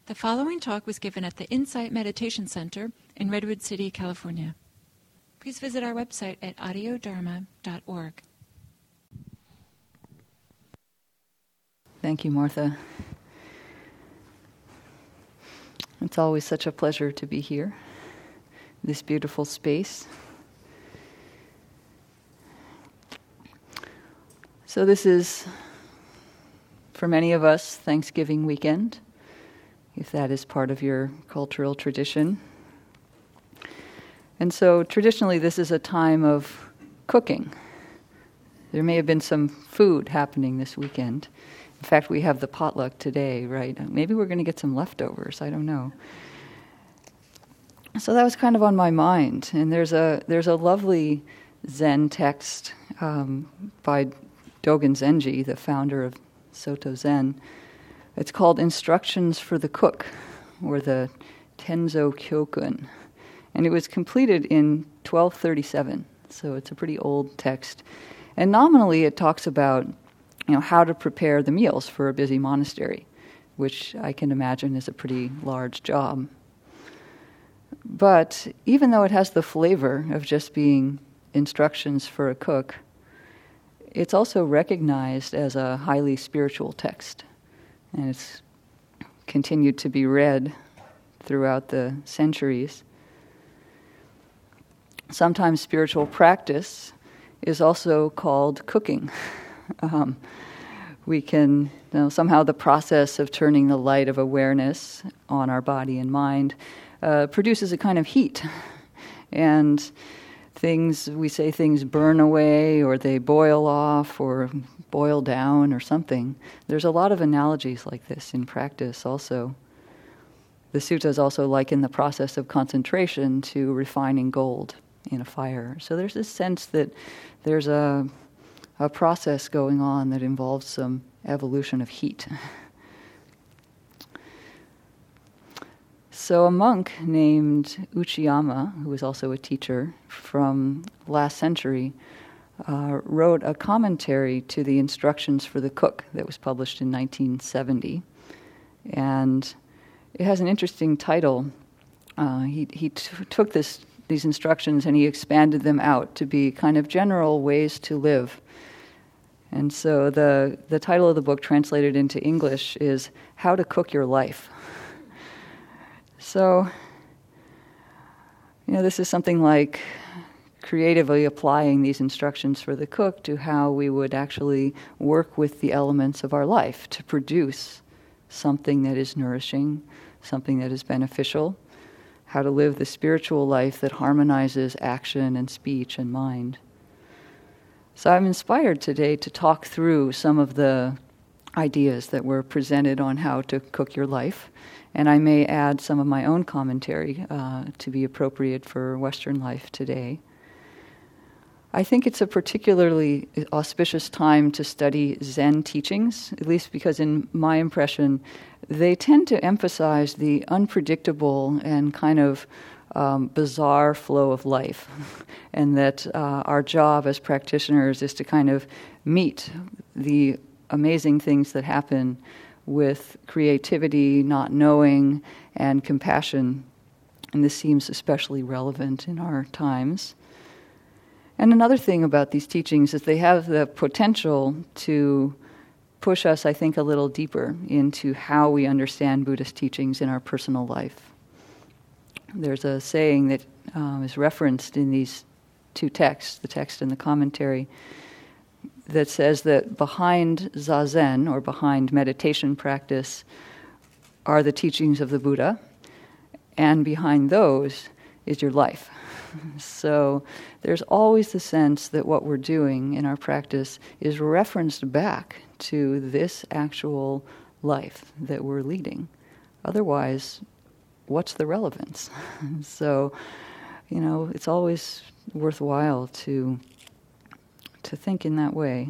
The following talk was given at the Insight Meditation Center in Redwood City, California. Please visit our website at audiodharma.org. Thank you, Martha. It's always such a pleasure to be here, this beautiful space. So this is, for many of us, Thanksgiving weekend, if that is part of your cultural tradition. And so traditionally this is a time of cooking. There may have been some food happening this weekend. In fact, we have the potluck today, right? Maybe we're going to get some leftovers, I don't know. So that was kind of on my mind. And there's a lovely Zen text by Dogen Zenji, the founder of Soto Zen. It's called Instructions for the Cook, or the Tenzo Kyokun. And it was completed in 1237, so it's a pretty old text. And nominally it talks about, how to prepare the meals for a busy monastery, which I can imagine is a pretty large job. But even though it has the flavor of just being instructions for a cook, it's also recognized as a highly spiritual text. And it's continued to be read throughout the centuries. Sometimes spiritual practice is also called cooking. We can, somehow the process of turning the light of awareness on our body and mind produces a kind of heat. And we say things burn away, or they boil off, or boil down, or something. There's a lot of analogies like this in practice also. The suttas also liken the process of concentration to refining gold in a fire. So there's this sense that there's a process going on that involves some evolution of heat. So a monk named Uchiyama, who was also a teacher from last century, wrote a commentary to the Instructions for the Cook that was published in 1970. And it has an interesting title. He took these instructions and he expanded them out to be kind of general ways to live. And so the title of the book, translated into English, is How to Cook Your Life. So, this is something like creatively applying these instructions for the cook to how we would actually work with the elements of our life to produce something that is nourishing, something that is beneficial, how to live the spiritual life that harmonizes action and speech and mind. So I'm inspired today to talk through some of the ideas that were presented on how to cook your life, and I may add some of my own commentary to be appropriate for Western life today. I think it's a particularly auspicious time to study Zen teachings, at least because in my impression, they tend to emphasize the unpredictable and kind of bizarre flow of life, and that our job as practitioners is to kind of meet the amazing things that happen with creativity, not knowing, and compassion. And this seems especially relevant in our times. And another thing about these teachings is they have the potential to push us, I think, a little deeper into how we understand Buddhist teachings in our personal life. There's a saying that is referenced in these two texts, the text and the commentary, that says that behind zazen, or behind meditation practice, are the teachings of the Buddha, and behind those is your life. So there's always the sense that what we're doing in our practice is referenced back to this actual life that we're leading. Otherwise, what's the relevance? So, it's always worthwhile to think in that way.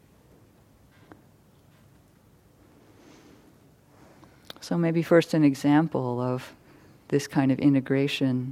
So maybe first an example of this kind of integration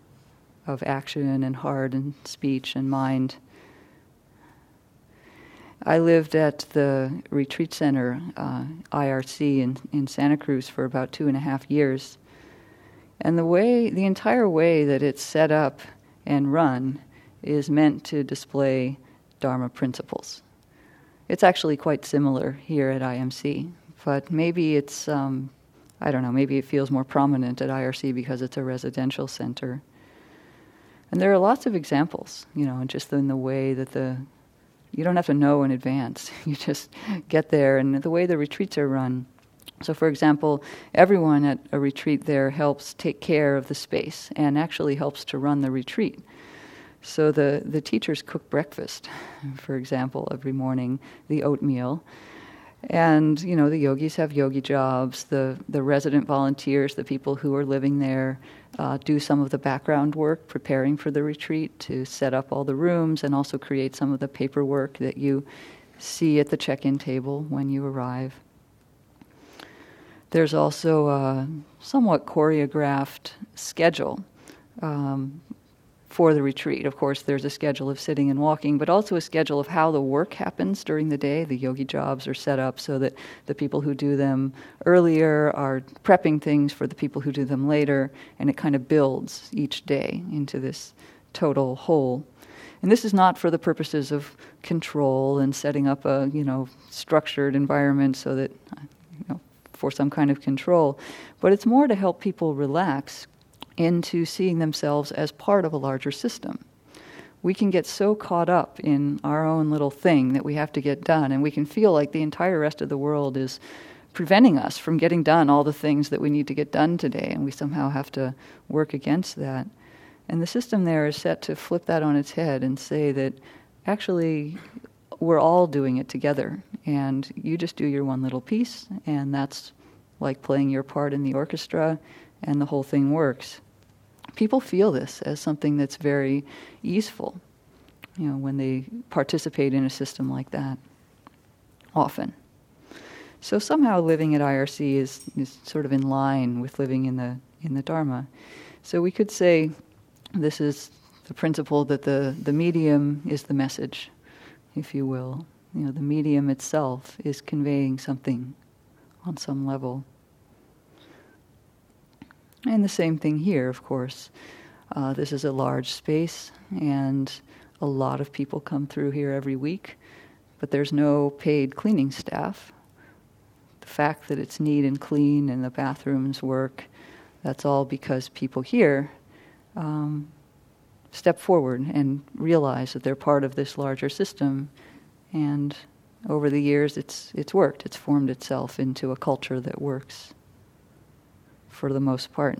of action and heart and speech and mind. I lived at the retreat center, IRC, in Santa Cruz for about 2.5 years. And the entire way that it's set up and run is meant to display Dharma principles. It's actually quite similar here at IMC, but maybe it's, I don't know, maybe it feels more prominent at IRC because it's a residential center. And there are lots of examples, just in the way that you don't have to know in advance. You just get there, and the way the retreats are run. So, for example, everyone at a retreat there helps take care of the space and actually helps to run the retreat. So the teachers cook breakfast, for example, every morning, the oatmeal. And, the yogis have yogi jobs. The resident volunteers, the people who are living there, do some of the background work, preparing for the retreat to set up all the rooms and also create some of the paperwork that you see at the check-in table when you arrive. There's also a somewhat choreographed schedule for the retreat. Of course, there's a schedule of sitting and walking, but also a schedule of how the work happens during the day. The yogi jobs are set up so that the people who do them earlier are prepping things for the people who do them later, and it kind of builds each day into this total whole. And this is not for the purposes of control and setting up a, structured environment so that, for some kind of control, but it's more to help people relax into seeing themselves as part of a larger system. We can get so caught up in our own little thing that we have to get done, and we can feel like the entire rest of the world is preventing us from getting done all the things that we need to get done today, and we somehow have to work against that. And the system there is set to flip that on its head and say that actually we're all doing it together, and you just do your one little piece, and that's like playing your part in the orchestra, and the whole thing works. People feel this as something that's very easeful, when they participate in a system like that, often. So somehow living at IRC is sort of in line with living in the Dharma. So we could say this is the principle that the medium is the message, if you will. The medium itself is conveying something on some level. And the same thing here, of course. This is a large space, and a lot of people come through here every week, but there's no paid cleaning staff. The fact that it's neat and clean and the bathrooms work, that's all because people here step forward and realize that they're part of this larger system, and over the years it's worked. It's formed itself into a culture that works for the most part.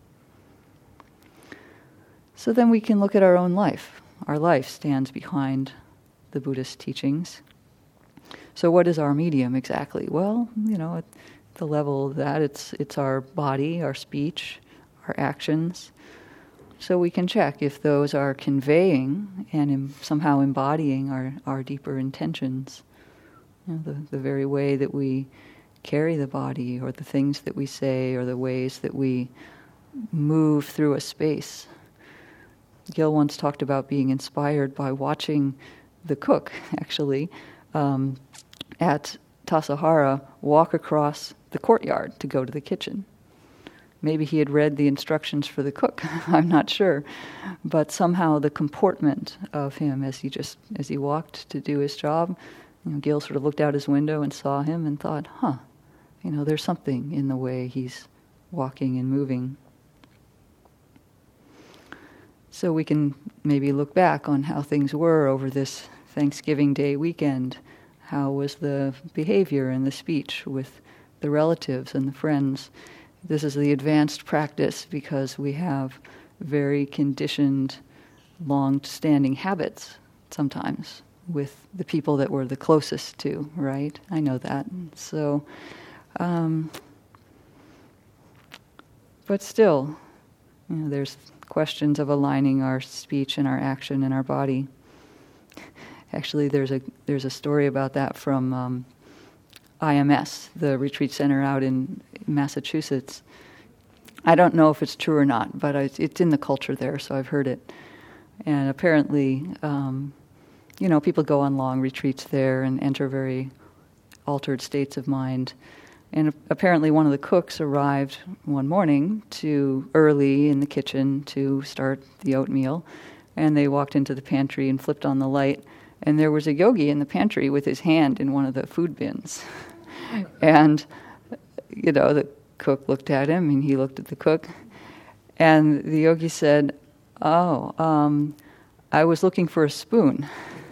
So then we can look at our own life. Our life stands behind the Buddhist teachings. So what is our medium exactly? Well, at the level of that, it's our body, our speech, our actions. So we can check if those are conveying and somehow embodying our deeper intentions. The very way that we carry the body, or the things that we say, or the ways that we move through a space. Gil once talked about being inspired by watching the cook, actually, at Tassajara walk across the courtyard to go to the kitchen. Maybe he had read the instructions for the cook, I'm not sure. But somehow the comportment of him as he walked to do his job, Gil sort of looked out his window and saw him and thought, there's something in the way he's walking and moving. So we can maybe look back on how things were over this Thanksgiving Day weekend. How was the behavior and the speech with the relatives and the friends? This is the advanced practice because we have very conditioned, long-standing habits sometimes with the people that we're the closest to, right? I know that. So, but still, there's questions of aligning our speech and our action and our body. Actually, there's a story about that from IMS, the retreat center out in Massachusetts. I don't know if it's true or not, but it's in the culture there, so I've heard it. And apparently, people go on long retreats there and enter very altered states of mind. And apparently one of the cooks arrived one morning early in the kitchen to start the oatmeal, and they walked into the pantry and flipped on the light, and there was a yogi in the pantry with his hand in one of the food bins. And, the cook looked at him, and he looked at the cook, and the yogi said, I was looking for a spoon.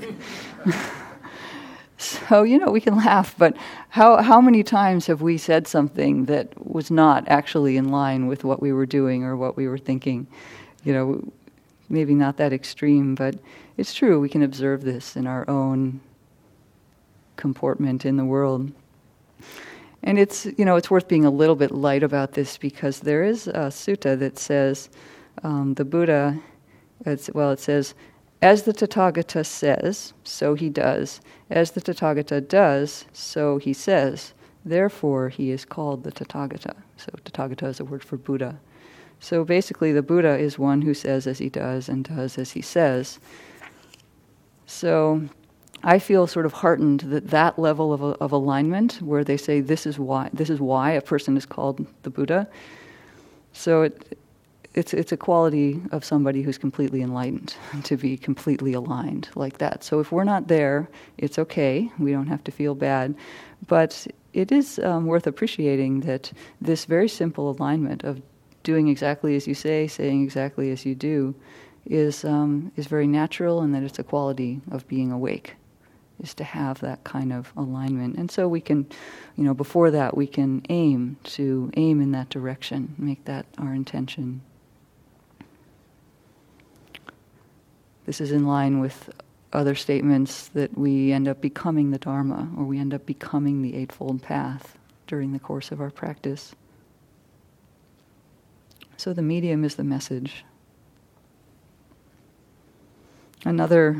So, we can laugh, but how many times have we said something that was not actually in line with what we were doing or what we were thinking? Maybe not that extreme, but it's true. We can observe this in our own comportment in the world. And it's worth being a little bit light about this, because there is a sutta that says, the Buddha, it says, as the Tathagata says, so he does. As the Tathagata does, so he says. Therefore, he is called the Tathagata. So Tathagata is a word for Buddha. So basically, the Buddha is one who says as he does and does as he says. So I feel sort of heartened that level of alignment, where they say this is why a person is called the Buddha. So it's a quality of somebody who's completely enlightened, to be completely aligned like that. So if we're not there, it's okay. We don't have to feel bad. But it is worth appreciating that this very simple alignment of doing exactly as you say, saying exactly as you do, is very natural, and that it's a quality of being awake, is to have that kind of alignment. And so we can, before that, we can aim in that direction, make that our intention. This is in line with other statements that we end up becoming the Dharma, or we end up becoming the Eightfold Path during the course of our practice. So the medium is the message. Another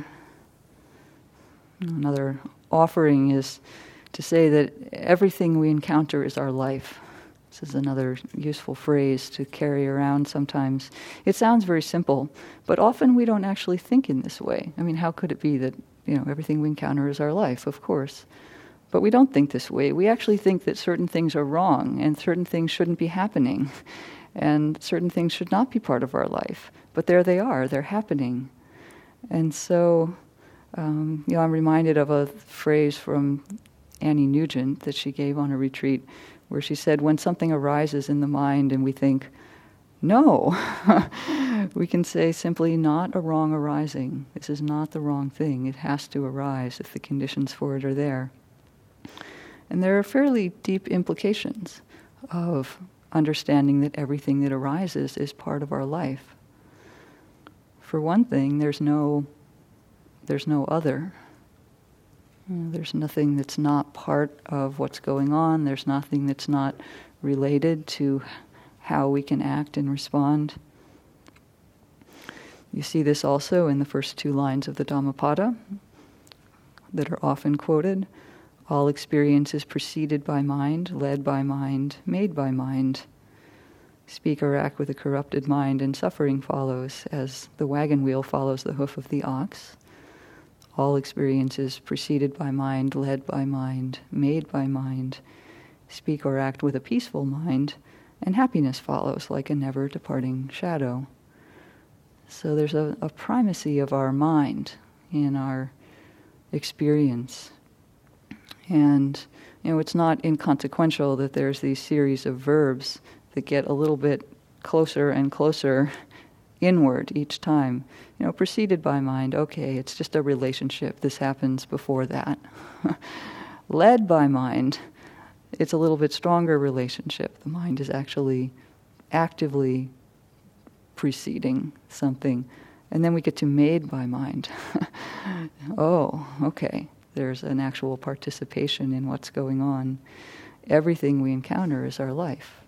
offering is to say that everything we encounter is our life. This is another useful phrase to carry around sometimes. It sounds very simple, but often we don't actually think in this way. I mean, how could it be that, everything we encounter is our life? Of course. But we don't think this way. We actually think that certain things are wrong, and certain things shouldn't be happening, and certain things should not be part of our life. But there they are. They're happening. And so, I'm reminded of a phrase from Annie Nugent that she gave on a retreat, where she said, when something arises in the mind and we think, no, we can say simply, not a wrong arising. This is not the wrong thing. It has to arise if the conditions for it are there. And there are fairly deep implications of understanding that everything that arises is part of our life. For one thing, there's no other. There's nothing that's not part of what's going on. There's nothing that's not related to how we can act and respond. You see this also in the first two lines of the Dhammapada that are often quoted. All experience is preceded by mind, led by mind, made by mind. Speak or act with a corrupted mind, and suffering follows, as the wagon wheel follows the hoof of the ox. All experience is preceded by mind, led by mind, made by mind. Speak or act with a peaceful mind, and happiness follows like a never-departing shadow. So there's a primacy of our mind in our experience. And, it's not inconsequential that there's these series of verbs that get a little bit closer and closer inward each time. Preceded by mind, okay, it's just a relationship. This happens before that. Led by mind, it's a little bit stronger relationship. The mind is actually actively preceding something. And then we get to made by mind. Oh, okay. There's an actual participation in what's going on. Everything we encounter is our life.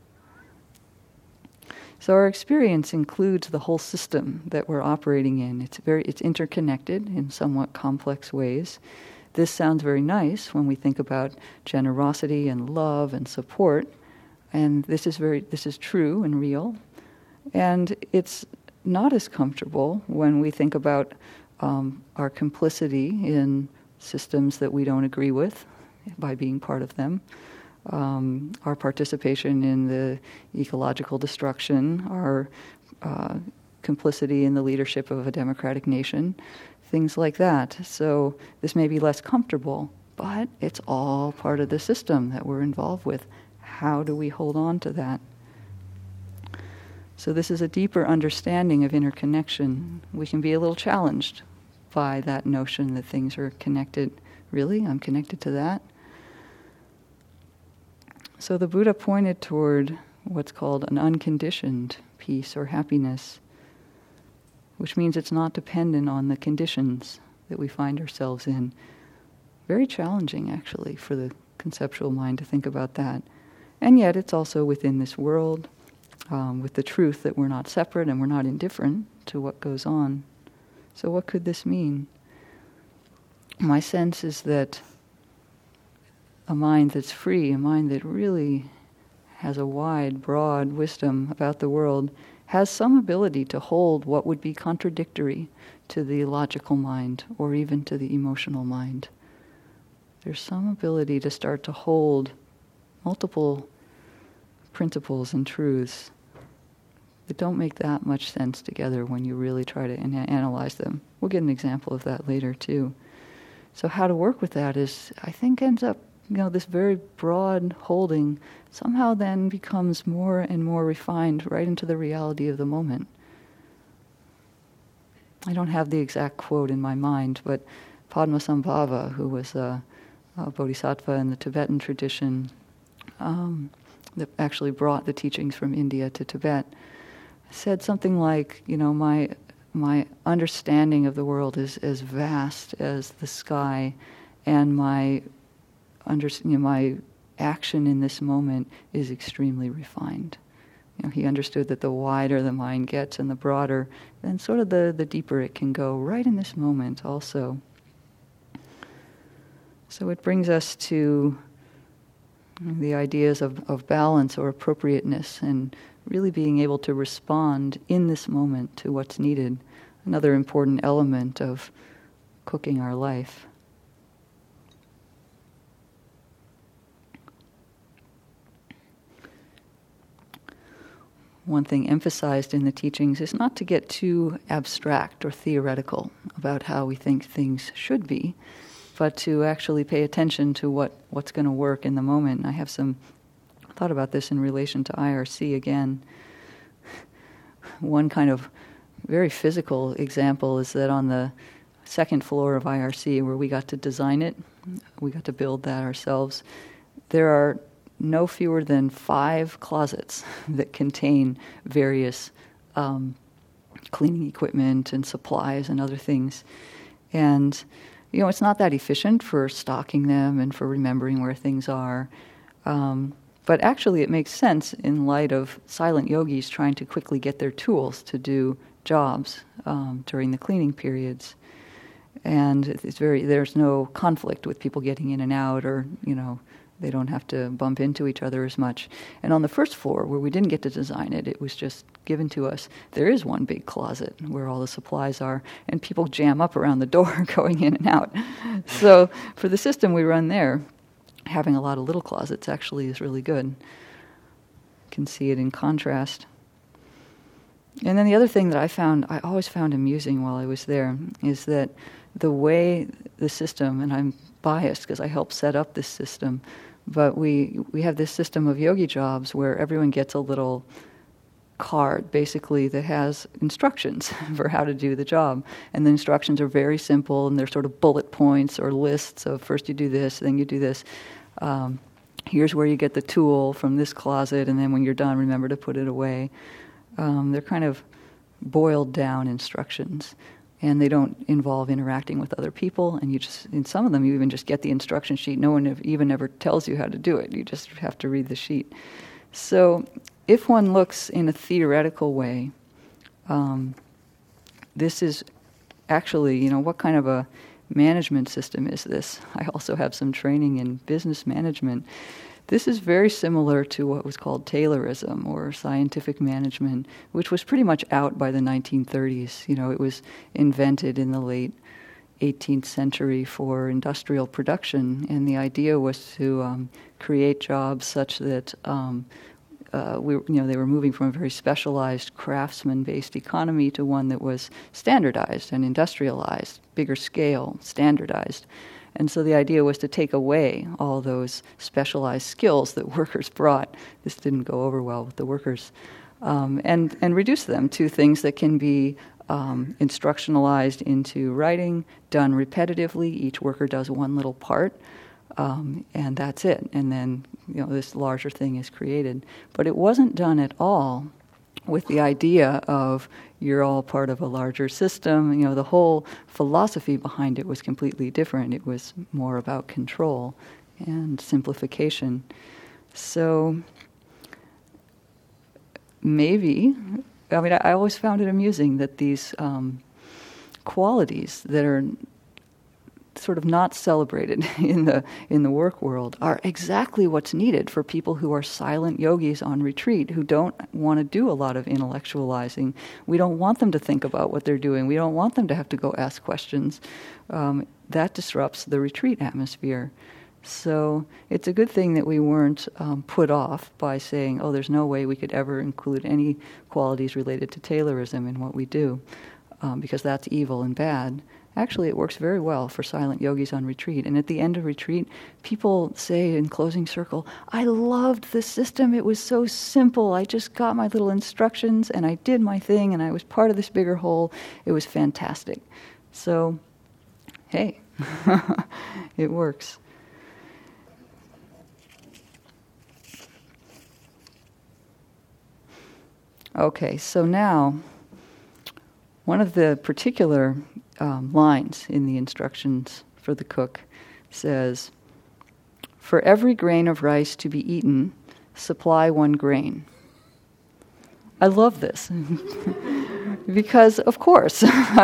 So our experience includes the whole system that we're operating in. It's interconnected in somewhat complex ways. This sounds very nice when we think about generosity and love and support, and this is true and real. And it's not as comfortable when we think about our complicity in systems that we don't agree with by being part of them, our participation in the ecological destruction, our complicity in the leadership of a democratic nation, things like that. So this may be less comfortable, but it's all part of the system that we're involved with. How do we hold on to that? So this is a deeper understanding of interconnection. We can be a little challenged by that notion that things are connected. Really? I'm connected to that? So the Buddha pointed toward what's called an unconditioned peace or happiness, which means it's not dependent on the conditions that we find ourselves in. Very challenging, actually, for the conceptual mind to think about that. And yet it's also within this world, with the truth that we're not separate and we're not indifferent to what goes on. So what could this mean? My sense is that a mind that's free, a mind that really has a wide, broad wisdom about the world, has some ability to hold what would be contradictory to the logical mind or even to the emotional mind. There's some ability to start to hold multiple principles and truths that don't make that much sense together when you really try to analyze them. We'll get an example of that later too. So how to work with that is, I think, ends up, this very broad holding somehow then becomes more and more refined right into the reality of the moment. I don't have the exact quote in my mind, but Padmasambhava, who was a bodhisattva in the Tibetan tradition, that actually brought the teachings from India to Tibet, said something like, my understanding of the world is as vast as the sky, and my action in this moment is extremely refined. He understood that the wider the mind gets and the broader, then sort of the deeper it can go right in this moment also. So it brings us to the ideas of balance or appropriateness and really being able to respond in this moment to what's needed. Another important element of cooking our life. One thing emphasized in the teachings is not to get too abstract or theoretical about how we think things should be, but to actually pay attention to what's going to work in the moment. I have thought about this in relation to IRC again. One kind of very physical example is that on the second floor of IRC, where we got to design it, we got to build that ourselves, there are no fewer than 5 closets that contain various cleaning equipment and supplies and other things. And, it's not that efficient for stocking them and for remembering where things are. But actually it makes sense in light of silent yogis trying to quickly get their tools to do jobs during the cleaning periods. And there's no conflict with people getting in and out, or, they don't have to bump into each other as much. And on the first floor, where we didn't get to design it, it was just given to us, there is one big closet where all the supplies are, and people jam up around the door going in and out. So for the system we run there, having a lot of little closets actually is really good. You can see it in contrast. And then the other thing that I always found amusing while I was there, is that the way the system, and I'm biased because I helped set up this system, but we have this system of yogi jobs where everyone gets a little card, basically, that has instructions for how to do the job. And the instructions are very simple, and they're sort of bullet points or lists of first you do this, then you do this. Here's where you get the tool from this closet, and then when you're done, remember to put it away. They're kind of boiled down instructions, and they don't involve interacting with other people, and in some of them you even just get the instruction sheet. No one even ever tells you how to do it. You just have to read the sheet. So if one looks in a theoretical way, this is actually, what kind of a management system is this? I also have some training in business management. This is very similar to what was called Taylorism or scientific management, which was pretty much out by the 1930s. It was invented in the late 18th century for industrial production, and the idea was to create jobs such that they were moving from a very specialized craftsman-based economy to one that was standardized and industrialized, bigger scale, standardized. And so the idea was to take away all those specialized skills that workers brought. This didn't go over well with the workers. And reduce them to things that can be instructionalized into writing, done repetitively. Each worker does one little part, and that's it. And then this larger thing is created. But it wasn't done at all with the idea of you're all part of a larger system. The whole philosophy behind it was completely different. It was more about control and simplification. So maybe, I always found it amusing that these qualities that are sort of not celebrated in the work world are exactly what's needed for people who are silent yogis on retreat, who don't want to do a lot of intellectualizing. We don't want them to think about what they're doing. We don't want them to have to go ask questions. That disrupts the retreat atmosphere. So it's a good thing that we weren't put off by saying, oh, there's no way we could ever include any qualities related to Taylorism in what we do, because that's evil and bad. Actually, it works very well for silent yogis on retreat. And at the end of retreat, people say in closing circle, I loved the system. It was so simple. I just got my little instructions and I did my thing and I was part of this bigger whole. It was fantastic. So, hey, it works. Okay, so now, one of the particular lines in the instructions for the cook says, for every grain of rice to be eaten, supply 1 grain. I love this because, of course,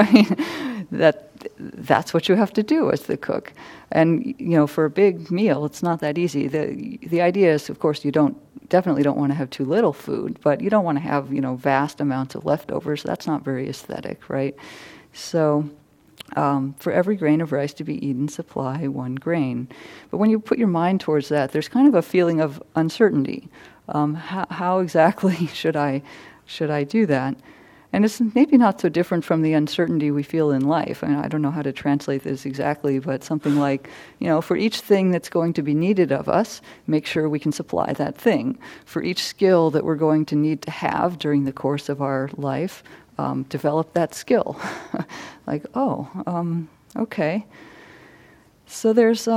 that's what you have to do as the cook. And for a big meal, it's not that easy. The idea is, of course, you definitely don't want to have too little food, but you don't want to have vast amounts of leftovers. That's not very aesthetic, right? So for every grain of rice to be eaten, supply 1 grain. But when you put your mind towards that, there's kind of a feeling of uncertainty. How exactly should I do that? And it's maybe not so different from the uncertainty we feel in life. I don't know how to translate this exactly, but something like, for each thing that's going to be needed of us, make sure we can supply that thing. For each skill that we're going to need to have during the course of our life, develop that skill. Okay. So there's,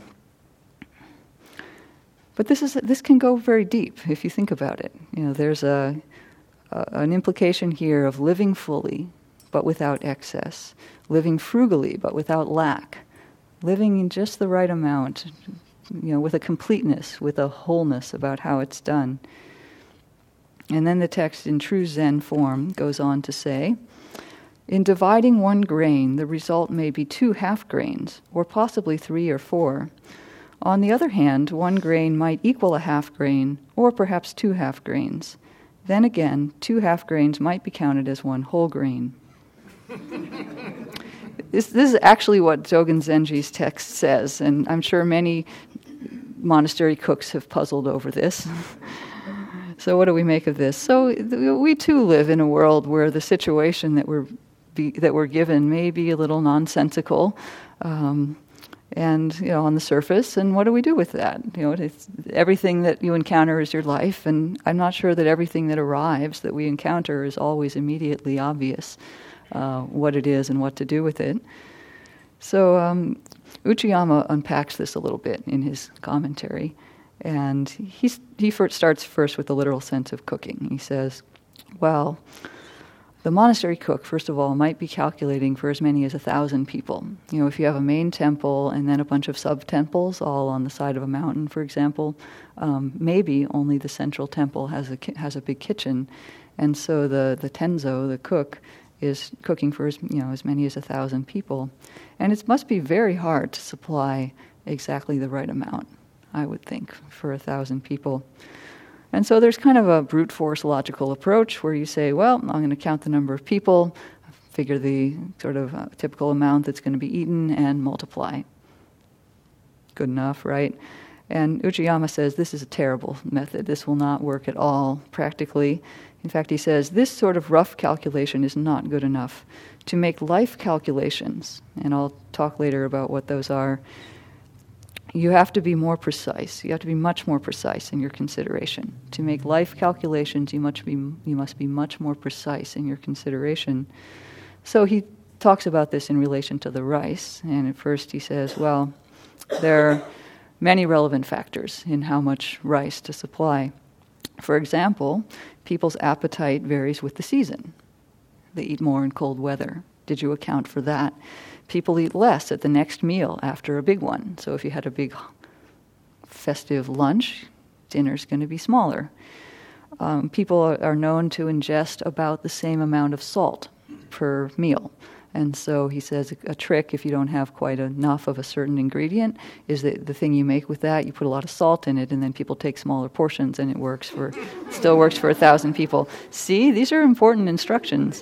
but this can go very deep if you think about it. There's an implication here of living fully, but without excess, living frugally, but without lack, living in just the right amount, with a completeness, with a wholeness about how it's done. And then the text in true Zen form goes on to say, in dividing 1 grain, the result may be 2 half grains, or possibly 3 or 4. On the other hand, 1 grain might equal a half grain, or perhaps 2 half grains. Then again, 2 half grains might be counted as 1 whole grain. This is actually what Dogen Zenji's text says, and I'm sure many monastery cooks have puzzled over this. So what do we make of this? So we too live in a world where the situation that we're given may be a little nonsensical, and on the surface. And what do we do with that? It's everything that you encounter is your life, and I'm not sure that everything that arrives that we encounter is always immediately obvious what it is and what to do with it. So Uchiyama unpacks this a little bit in his commentary. And he starts first with the literal sense of cooking. He says, well, the monastery cook, first of all, might be calculating for as many as 1,000 people. If you have a main temple and then a bunch of sub-temples all on the side of a mountain, for example, maybe only the central temple has a big kitchen. And so the tenzo, the cook, is cooking for as many as 1,000 people. And it must be very hard to supply exactly the right amount. I would think, for 1,000 people. And so there's kind of a brute force logical approach where you say, well, I'm going to count the number of people, figure the sort of typical amount that's going to be eaten, and multiply. Good enough, right? And Uchiyama says this is a terrible method. This will not work at all practically. In fact, he says this sort of rough calculation is not good enough. To make life calculations, and I'll talk later about what those are, you have to be more precise. You have to be much more precise in your consideration. To make life calculations, you must be much more precise in your consideration. So he talks about this in relation to the rice, and at first he says, well, there are many relevant factors in how much rice to supply. For example, people's appetite varies with the season. They eat more in cold weather. Did you account for that? People eat less at the next meal after a big one. So if you had a big festive lunch, dinner's going to be smaller. People are known to ingest about the same amount of salt per meal. And so he says a trick, if you don't have quite enough of a certain ingredient, is that the thing you make with that, you put a lot of salt in it, and then people take smaller portions, and it still works for 1,000 people. See, these are important instructions.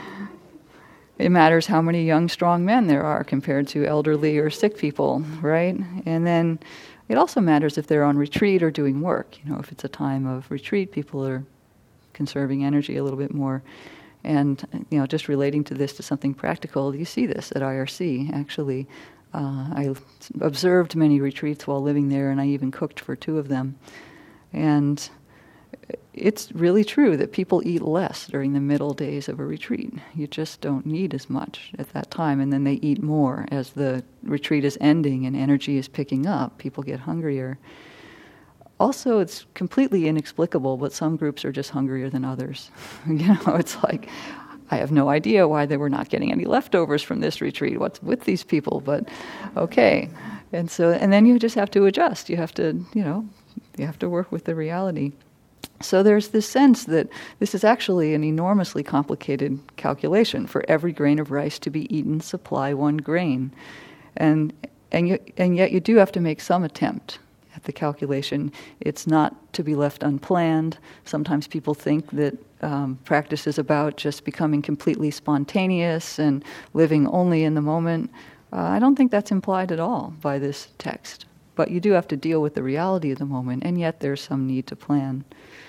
It matters how many young, strong men there are compared to elderly or sick people, right? And then it also matters if they're on retreat or doing work. If it's a time of retreat, people are conserving energy a little bit more. And, just relating to this to something practical, you see this at IRC, actually. I observed many retreats while living there, and I even cooked for 2 of them. And it's really true that people eat less during the middle days of a retreat. You just don't need as much at that time, and then they eat more as the retreat is ending and energy is picking up. People get hungrier. Also, it's completely inexplicable, but some groups are just hungrier than others. It's like, I have no idea why they were not getting any leftovers from this retreat. What's with these people? But okay. And then you just have to adjust. You have to work with the reality. So there's this sense that this is actually an enormously complicated calculation. For every grain of rice to be eaten, supply 1 grain. And yet you do have to make some attempt at the calculation. It's not to be left unplanned. Sometimes people think that practice is about just becoming completely spontaneous and living only in the moment. I don't think that's implied at all by this text. But you do have to deal with the reality of the moment, and yet there's some need to plan.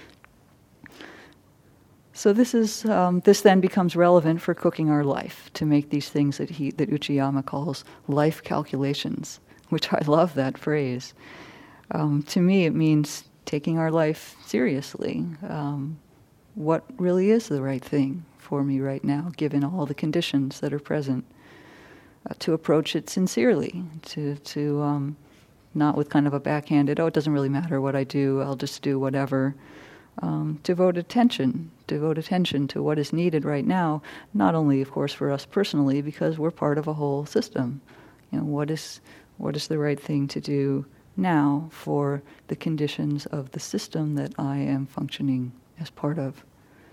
So this then becomes relevant for cooking our life, to make these things that Uchiyama calls life calculations, which I love that phrase. To me, it means taking our life seriously. What really is the right thing for me right now, given all the conditions that are present? To approach it sincerely, to not with kind of a backhanded, it doesn't really matter what I do, I'll just do whatever. Devote attention to what is needed right now, not only, of course, for us personally, because we're part of a whole system. What is the right thing to do now for the conditions of the system that I am functioning as part of?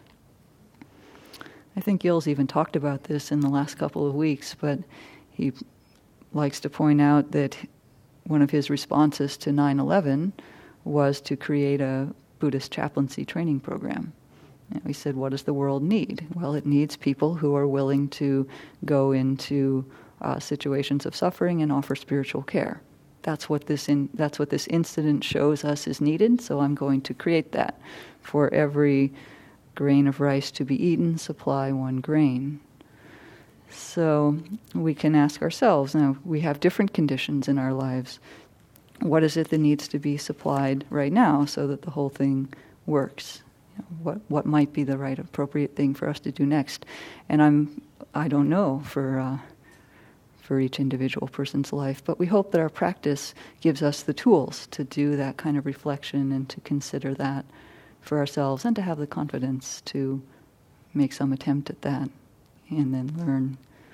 I think Gil's even talked about this in the last couple of weeks, but he likes to point out that one of his responses to 9/11 was to create a Buddhist chaplaincy training program. He said, what does the world need? Well, it needs people who are willing to go into situations of suffering and offer spiritual care. That's what this incident shows us is needed, so I'm going to create that. For every grain of rice to be eaten, supply 1 grain. So we can ask ourselves, now we have different conditions in our lives. What is it that needs to be supplied right now so that the whole thing works? What might be the right appropriate thing for us to do next? And I don't know for each individual person's life, but we hope that our practice gives us the tools to do that kind of reflection and to consider that for ourselves and to have the confidence to make some attempt at that and then learn.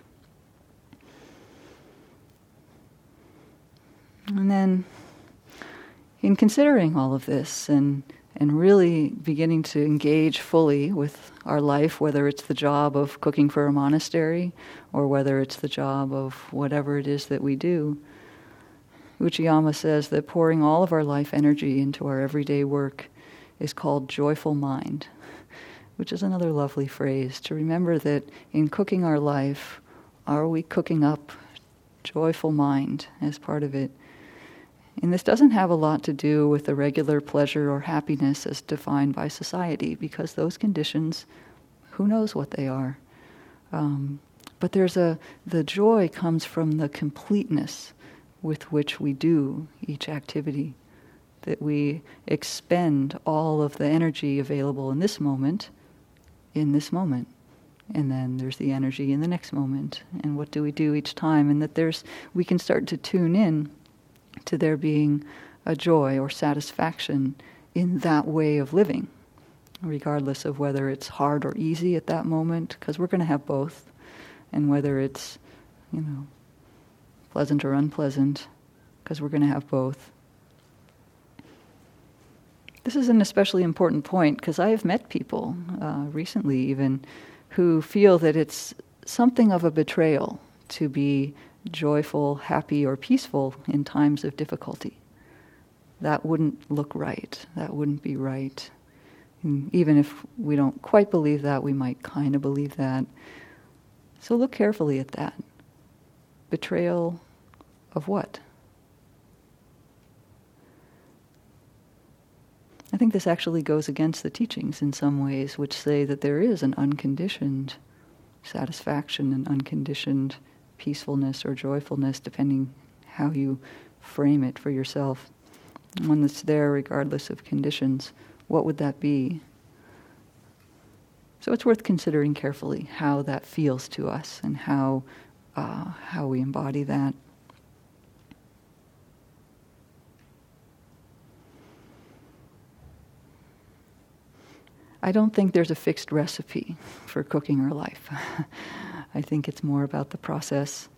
And then in considering all of this and really beginning to engage fully with our life, whether it's the job of cooking for a monastery or whether it's the job of whatever it is that we do, Uchiyama says that pouring all of our life energy into our everyday work is called joyful mind, which is another lovely phrase to remember that in cooking our life, are we cooking up joyful mind as part of it? And this doesn't have a lot to do with the regular pleasure or happiness as defined by society, because those conditions, who knows what they are. But the joy comes from the completeness with which we do each activity, that we expend all of the energy available in this moment, and then there's the energy in the next moment, and what do we do each time, and that we can start to tune in to there being a joy or satisfaction in that way of living, regardless of whether it's hard or easy at that moment, because we're going to have both, and whether it's, pleasant or unpleasant, because we're going to have both. This is an especially important point because I have met people recently even who feel that it's something of a betrayal to be joyful, happy, or peaceful in times of difficulty. That wouldn't look right. That wouldn't be right. And even if we don't quite believe that, we might kind of believe that. So look carefully at that. Betrayal of what? I think this actually goes against the teachings in some ways, which say that there is an unconditioned satisfaction and unconditioned peacefulness or joyfulness, depending how you frame it for yourself. One that's there regardless of conditions. What would that be? So it's worth considering carefully how that feels to us and how we embody that. I don't think there's a fixed recipe for cooking our life. I think it's more about the process.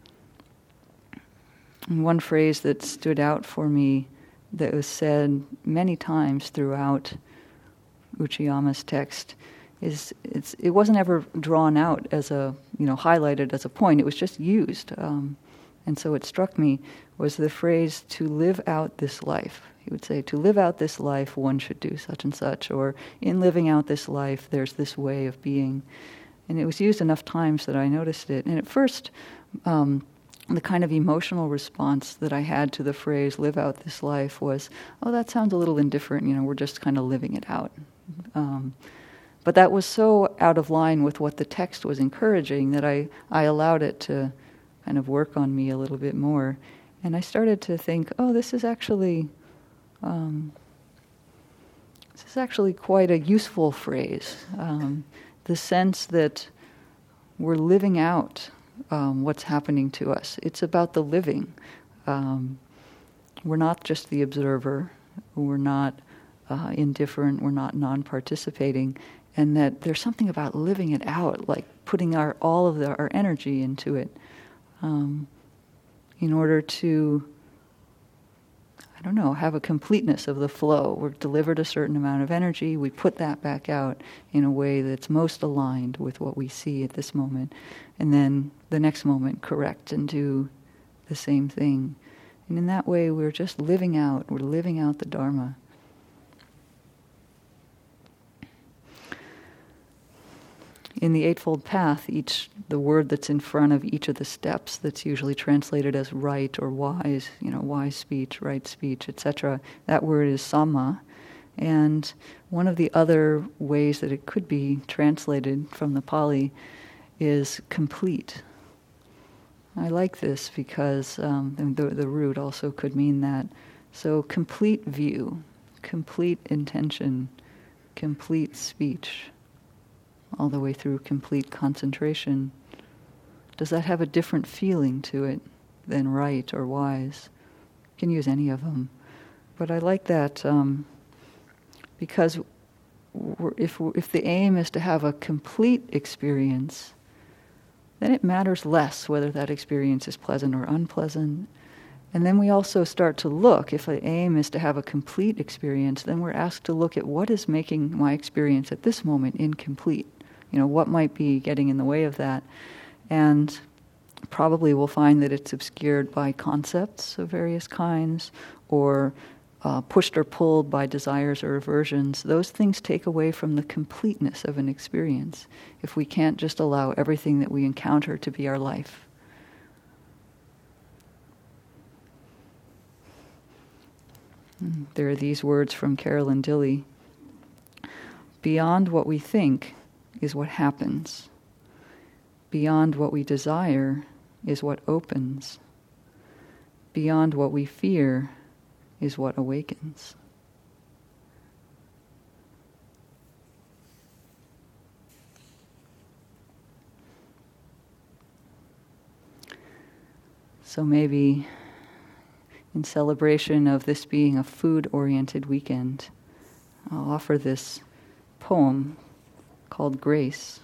And one phrase that stood out for me that was said many times throughout Uchiyama's text is it wasn't ever drawn out as highlighted as a point. It was just used. And so it struck me was the phrase, to live out this life. He would say, to live out this life, one should do such and such, or in living out this life, there's this way of being. And it was used enough times that I noticed it. And at first, the kind of emotional response that I had to the phrase, live out this life, was, oh, that sounds a little indifferent, we're just kind of living it out. But that was so out of line with what the text was encouraging that I allowed it to kind of work on me a little bit more. And I started to think, oh, this is actually quite a useful phrase. The sense that we're living out what's happening to us. It's about the living. We're not just the observer. We're not indifferent. We're not non-participating. And that there's something about living it out, like putting all of our energy into it in order to, have a completeness of the flow. We're delivered a certain amount of energy. We put that back out in a way that's most aligned with what we see at this moment. And then the next moment correct and do the same thing. And in that way, we're just living out the Dharma. In the Eightfold Path, the word that's in front of each of the steps, that's usually translated as right or wise, wise speech, right speech, etc., that word is samma. And one of the other ways that it could be translated from the Pali is complete. I like this because the root also could mean that. So complete view, complete intention, complete speech, all the way through complete concentration. Does that have a different feeling to it than right or wise? You can use any of them. But I like that because if the aim is to have a complete experience, then it matters less whether that experience is pleasant or unpleasant. And then we also start to look, if the aim is to have a complete experience, then we're asked to look at what is making my experience at this moment incomplete. What might be getting in the way of that? And probably will find that it's obscured by concepts of various kinds, or pushed or pulled by desires or aversions. Those things take away from the completeness of an experience if we can't just allow everything that we encounter to be our life. There are these words from Carolyn Dilley. Beyond what we think is what happens. Beyond what we desire is what opens. Beyond what we fear is what awakens. So maybe in celebration of this being a food-oriented weekend, I'll offer this poem called Grace.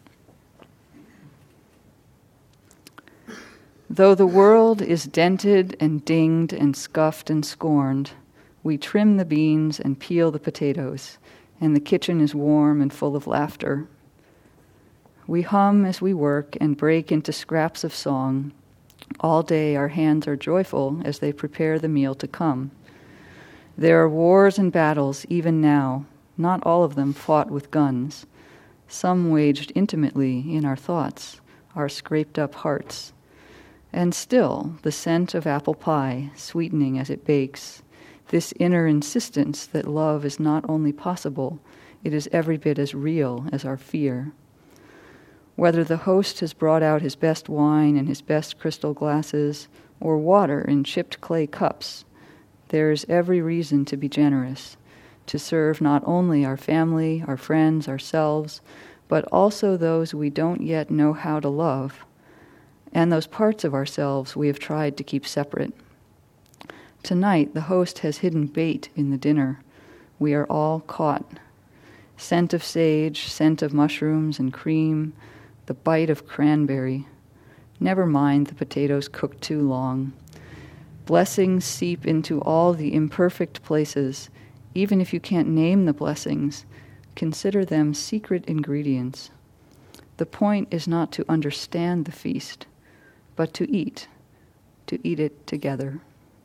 Though the world is dented and dinged and scuffed and scorned, we trim the beans and peel the potatoes, and the kitchen is warm and full of laughter. We hum as we work and break into scraps of song. All day our hands are joyful as they prepare the meal to come. There are wars and battles even now, not all of them fought with guns. Some waged intimately in our thoughts, our scraped-up hearts. And still, the scent of apple pie, sweetening as it bakes, this inner insistence that love is not only possible, it is every bit as real as our fear. Whether the host has brought out his best wine and his best crystal glasses, or water in chipped clay cups, there is every reason to be generous, to serve not only our family, our friends, ourselves, but also those we don't yet know how to love, and those parts of ourselves we have tried to keep separate. Tonight, the host has hidden bait in the dinner. We are all caught. Scent of sage, scent of mushrooms and cream, the bite of cranberry. Never mind the potatoes cooked too long. Blessings seep into all the imperfect places. Even if you can't name the blessings, consider them secret ingredients. The point is not to understand the feast, but to eat it together.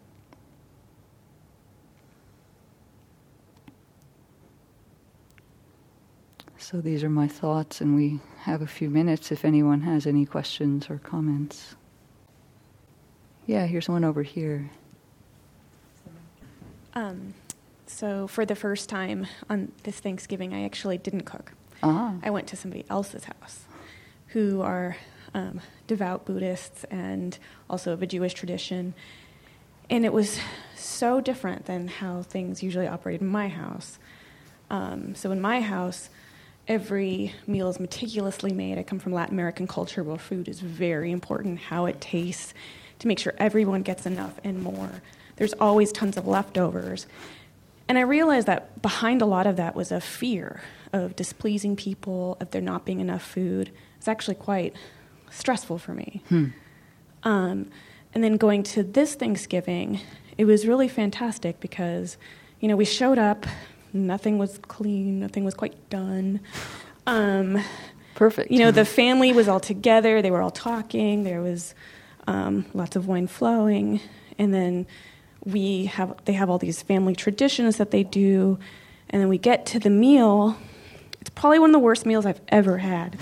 So these are my thoughts, and we have a few minutes if anyone has any questions or comments. Yeah, here's one over here. So for the first time on this Thanksgiving, I actually didn't cook. I went to somebody else's house who are devout Buddhists and also of a Jewish tradition. And it was so different than how things usually operate in my house. So in my house, every meal is meticulously made. I come from Latin American culture where food is very important, how it tastes, to make sure everyone gets enough and more. There's always tons of leftovers. And I realized that behind a lot of that was a fear of displeasing people, of there not being enough food. It's actually quite stressful for me. And then going to this Thanksgiving, it was really fantastic because, we showed up, nothing was clean, nothing was quite done. Perfect. The family was all together, they were all talking, there was lots of wine flowing, and then they have all these family traditions that they do, and then we get to the meal. It's probably one of the worst meals I've ever had.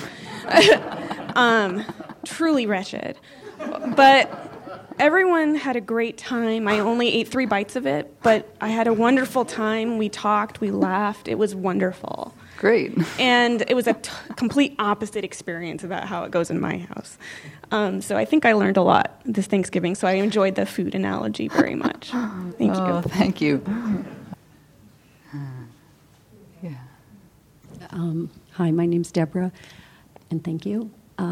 Truly wretched. But everyone had a great time. I only ate 3 bites of it, but I had a wonderful time. We talked, we laughed. It was wonderful. Great. And it was a complete opposite experience about how it goes in my house. So I think I learned a lot this Thanksgiving, so I enjoyed the food analogy very much. Thank you. Oh, thank you. Yeah. Hi, my name's Deborah, and thank you.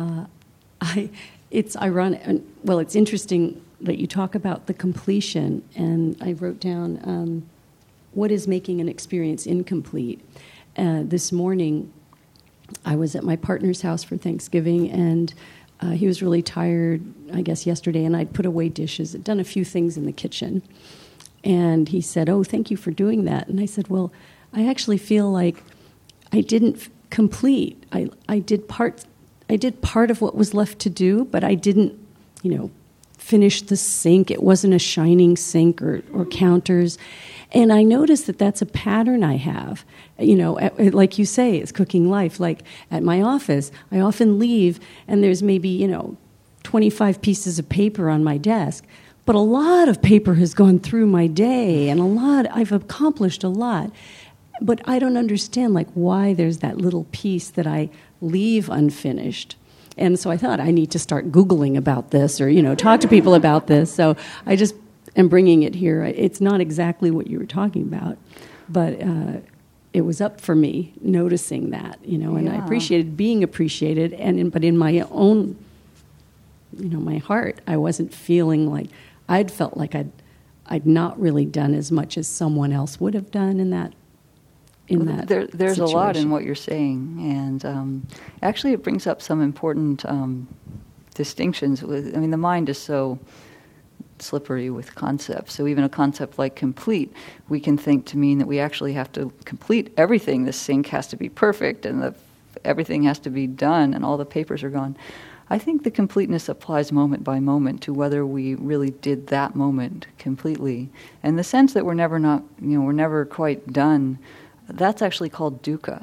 It's ironic, it's interesting that you talk about the completion, and I wrote down what is making an experience incomplete. This morning, I was at my partner's house for Thanksgiving, and he was really tired, I guess, yesterday, and I'd put away dishes. I'd done a few things in the kitchen. And he said, "Oh, thank you for doing that." And I said, "Well, I actually feel like I didn't complete. I did parts. did part of what was left to do, but I didn't, finish the sink. It wasn't a shining sink or counters. And I noticed that that's a pattern I have. Like you say, it's cooking life. Like at my office, I often leave and there's maybe, 25 pieces of paper on my desk. But a lot of paper has gone through my day, and I've accomplished a lot. But I don't understand, why there's that little piece that I leave unfinished. And so I thought, I need to start Googling about this or, talk to people about this. So I just am bringing it here. It's not exactly what you were talking about, but it was up for me noticing that, and I appreciated being appreciated. But in my own, my heart, I wasn't feeling like I'd felt like I'd not really done as much as someone else would have done in that. There's situation. A lot in what you're saying, and actually it brings up some important distinctions. The mind is so slippery with concepts. So even a concept like complete, we can think to mean that we actually have to complete everything. The sink has to be perfect, and everything has to be done, and all the papers are gone. I think the completeness applies moment by moment to whether we really did that moment completely. And the sense that we're never quite done, that's actually called dukkha.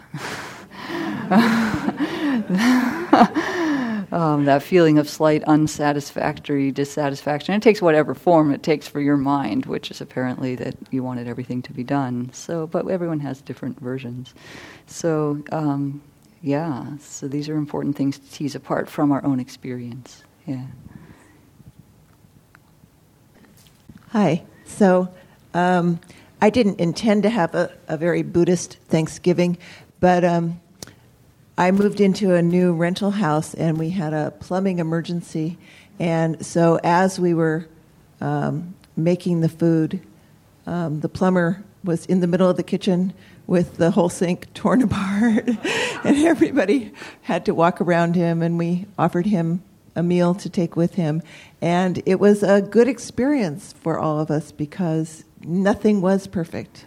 That feeling of slight unsatisfactory dissatisfaction. It takes whatever form it takes for your mind, which is apparently that you wanted everything to be done. But everyone has different versions. So these are important things to tease apart from our own experience. Yeah. Hi. So I didn't intend to have a very Buddhist Thanksgiving, but I moved into a new rental house and we had a plumbing emergency. And so as we were making the food, the plumber was in the middle of the kitchen with the whole sink torn apart, and everybody had to walk around him, and we offered him a meal to take with him. And it was a good experience for all of us because nothing was perfect.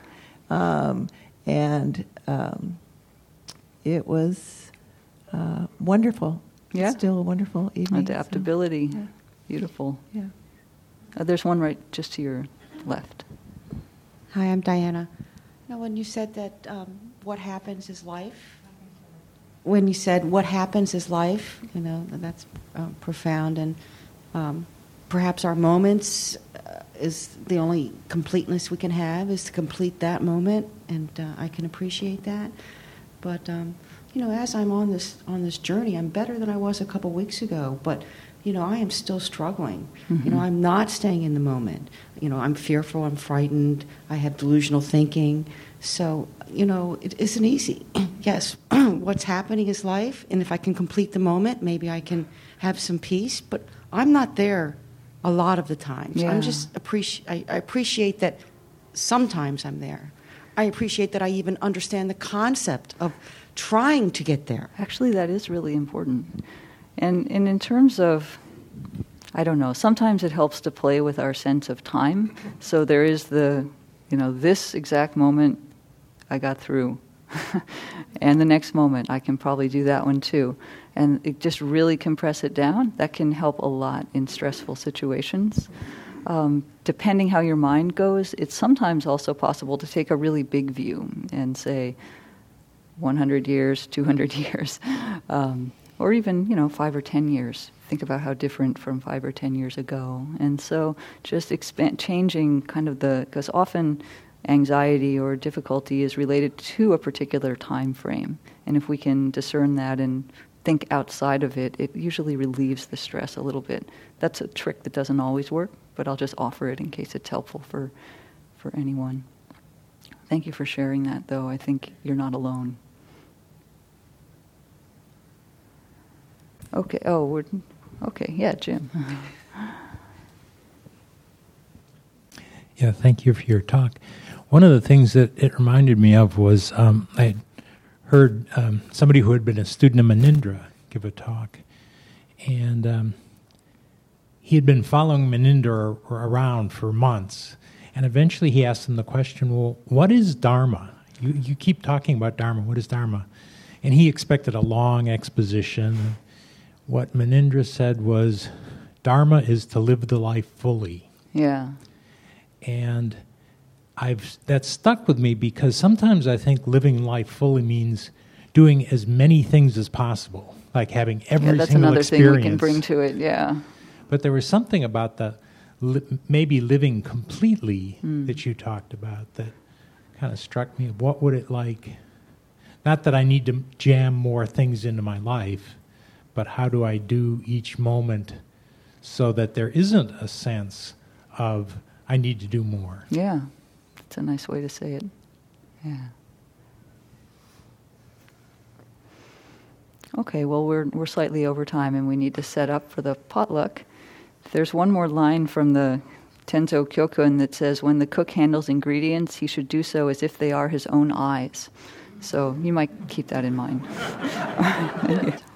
It was wonderful. Yeah. Still a wonderful evening. Adaptability. So, yeah. Beautiful. Yeah. There's one right just to your left. Hi, I'm Diana. When you said that what happens is life, when you said what happens is life, that's profound, and perhaps our moments is the only completeness we can have, is to complete that moment, and I can appreciate that. But as I'm on this journey, I'm better than I was a couple weeks ago, but I am still struggling. Mm-hmm. I'm not staying in the moment. I'm fearful, I'm frightened, I have delusional thinking. So, it isn't easy. Yes, what's happening is life, and if I can complete the moment, maybe I can have some peace, but I'm not there a lot of the times. Yeah. I'm just I appreciate that sometimes I'm there. I appreciate that I even understand the concept of trying to get there. Actually, that is really important. And in terms of, I don't know, sometimes it helps to play with our sense of time. So there is this exact moment I got through. And the next moment I can probably do that one too. And it just really compress it down. That can help a lot in stressful situations. Depending how your mind goes, it's sometimes also possible to take a really big view and say 100 years, 200 years. Or even, 5 or 10 years. Think about how different from 5 or 10 years ago. And so just changing kind of because often anxiety or difficulty is related to a particular time frame. And if we can discern that and think outside of it, it usually relieves the stress a little bit. That's a trick that doesn't always work, but I'll just offer it in case it's helpful for anyone. Thank you for sharing that, though. I think you're not alone. Okay. Okay. Yeah, Jim. Yeah, thank you for your talk. One of the things that it reminded me of was I heard somebody who had been a student of Munindra give a talk, and he had been following Munindra around for months, and eventually he asked him the question, well, what is Dharma? You keep talking about Dharma. What is Dharma? And he expected a long exposition. what Munindra said was, Dharma is to live the life fully. Yeah. And that's stuck with me because sometimes I think living life fully means doing as many things as possible, like having every that's single another experience. thing we can bring to it, yeah. But there was something about the maybe living completely that you talked about that kind of struck me. What would it like? Not that I need to jam more things into my life, but how do I do each moment so that there isn't a sense of I need to do more? Yeah, that's a nice way to say it. Yeah. Okay, well, we're slightly over time, and we need to set up for the potluck. There's one more line from the Tenzo Kyokun that says, when the cook handles ingredients, he should do so as if they are his own eyes. So you might keep that in mind.